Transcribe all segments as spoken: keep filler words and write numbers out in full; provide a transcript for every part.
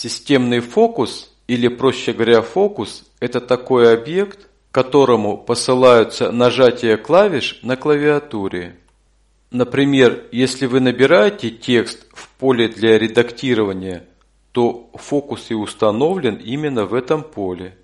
Системный фокус, или проще говоря фокус, это такой объект, к которому посылаются нажатия клавиш на клавиатуре. Например, если вы набираете текст в поле для редактирования, то фокус и установлен именно в этом поле.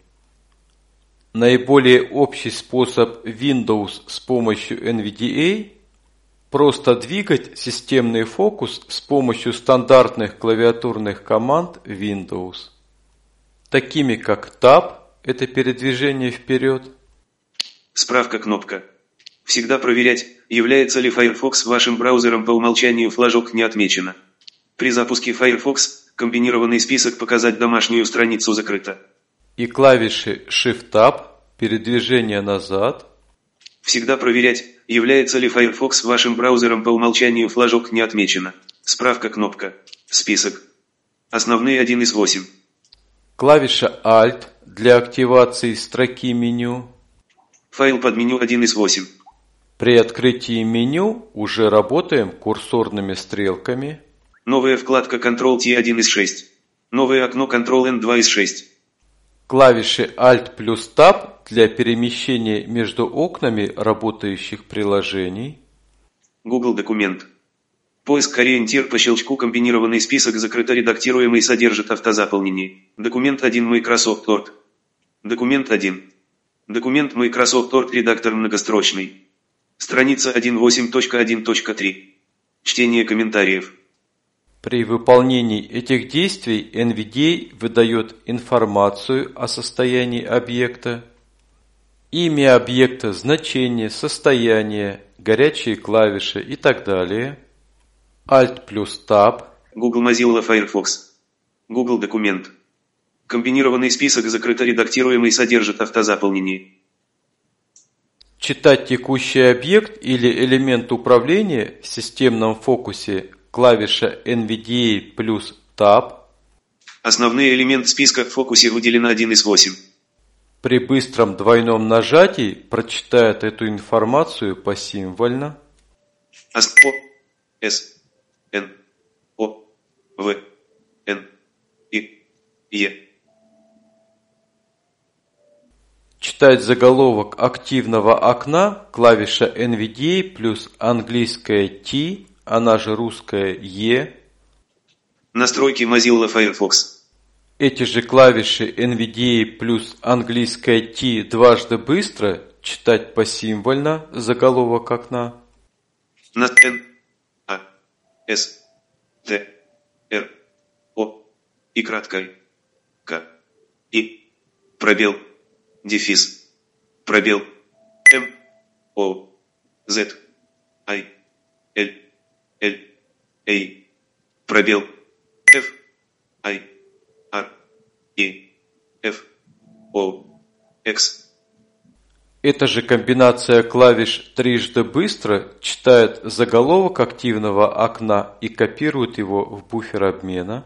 Наиболее общий способ Windows с помощью эн ви ди эй – просто двигать системный фокус с помощью стандартных клавиатурных команд Windows, такими как Tab – это передвижение вперед. Справка кнопка. Всегда проверять, является ли Firefox вашим браузером по умолчанию, флажок не отмечено. При запуске Firefox комбинированный список «Показать домашнюю страницу» закрыто. И клавиши Shift-Tab, передвижение назад. Всегда проверять, является ли Firefox вашим браузером по умолчанию, флажок не отмечено. Справка кнопка. Список. Основные один из восемь. Клавиша Alt для активации строки меню. Файл под меню один из восемь. При открытии меню уже работаем курсорными стрелками. Новая вкладка Ctrl-T один из шесть. Новое окно Ctrl-N два из шесть. Клавиши Alt плюс Tab для перемещения между окнами работающих приложений. Google документ. Поиск ориентир по щелчку. Комбинированный список закрыто. Редактируемый содержит автозаполнение. Документ один Microsoft Word. Документ один. Документ Microsoft Word редактор многострочный. Страница один точка восемь точка один точка три. Чтение комментариев. При выполнении этих действий эн ви ди эй выдает информацию о состоянии объекта, имя объекта, значение, состояние, горячие клавиши и так далее. Alt плюс Tab. Google Mozilla Firefox. Google документ. Комбинированный список закрыто. Редактируемый содержит автозаполнение. Читать текущий объект или элемент управления в системном фокусе клавиша эн ви ди эй плюс Tab. Основной элемент списка в фокусе выделено один из восемь. При быстром двойном нажатии прочитает эту информацию посимвольно. О, С, Н, О, В, Н, И, Е. Читать заголовок активного окна клавиша эн ви ди эй плюс английская T, она же русская E. Настройки Mozilla Firefox. Эти же клавиши эн ви ди эй плюс английская T дважды быстро читать посимвольно заголовок окна. На Н, А, С, Т, Р, О, и краткой, К, И, пробел, дефис, пробел, М, О, Z, I, L, L, A, пробел, F, I, R, E, F, O, X. Эта же комбинация клавиш трижды быстро читает заголовок активного окна и копирует его в буфер обмена.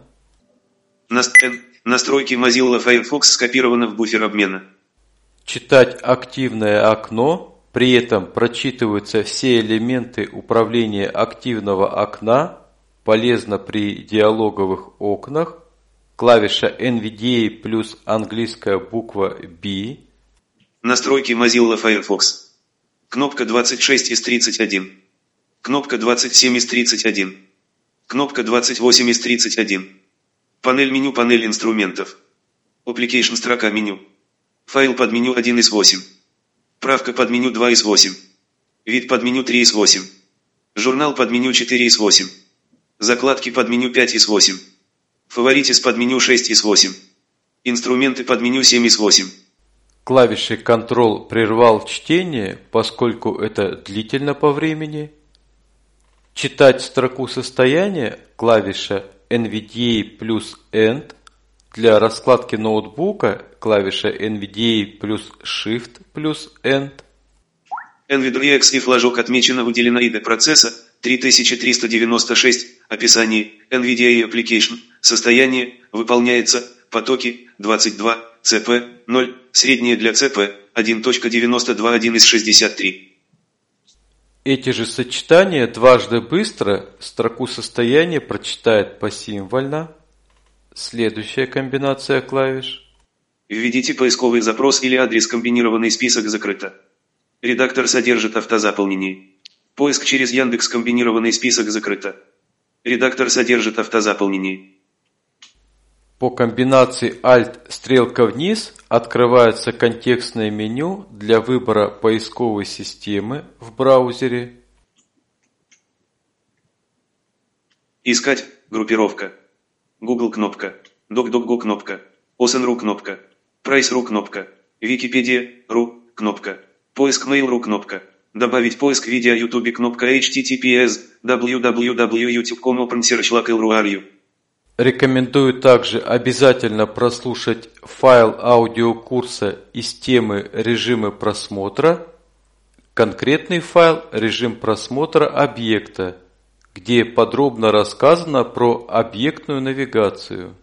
Настройки Mozilla Firefox скопированы в буфер обмена. Читать активное окно, при этом прочитываются все элементы управления активного окна, полезно при диалоговых окнах, клавиша эн ви ди эй плюс английская буква B. Настройки Mozilla Firefox. Кнопка двадцать шесть из тридцать один. Кнопка двадцать семь из тридцать один. Кнопка двадцать восемь из тридцать один. Панель меню, панель инструментов. Application, строка меню. Файл под меню один из восемь. Правка под меню два из восемь. Вид под меню три из восемь. Журнал под меню четыре из восемь. Закладки под меню пять из восемь. Фаворитис под меню шесть из восемь. Инструменты под меню семь из восемь. Клавишей Ctrl прервал чтение, поскольку это длительно по времени. Читать строку состояния клавиша эн ви ди эй плюс End. Для раскладки ноутбука клавиша эн ви ди эй плюс Shift плюс End. эн ви ди эй и флажок отмечено, выделено ай ди процесса три тысячи триста девяносто шесть. Описание эн ви ди эй Application. Состояние выполняется. Потоки двадцать два. си пи ноль. Среднее для си пи один точка девяносто два один из шестьдесят три. Эти же сочетания дважды быстро строку состояния прочитает посимвольно. Следующая комбинация клавиш. Введите поисковый запрос или адрес, комбинированный список закрыто. Редактор содержит автозаполнение. Поиск через Яндекс, комбинированный список закрыто. Редактор содержит автозаполнение. По комбинации Alt стрелка вниз открывается контекстное меню для выбора поисковой системы в браузере. Искать, группировка. Google кнопка, DuckDuckGo кнопка, Ocean.ru кнопка, Price.ru кнопка, Wikipedia.ru кнопка, поиск Mail.ru кнопка, добавить поиск видео YouTube кнопка, эйч ти ти пи эс дабл ю дабл ю дабл ю точка ютуб точка ком open search local.ru. Рекомендую также обязательно прослушать файл аудиокурса из темы «Режимы просмотра», конкретный файл «Режим просмотра объекта», где подробно рассказано про объектную навигацию.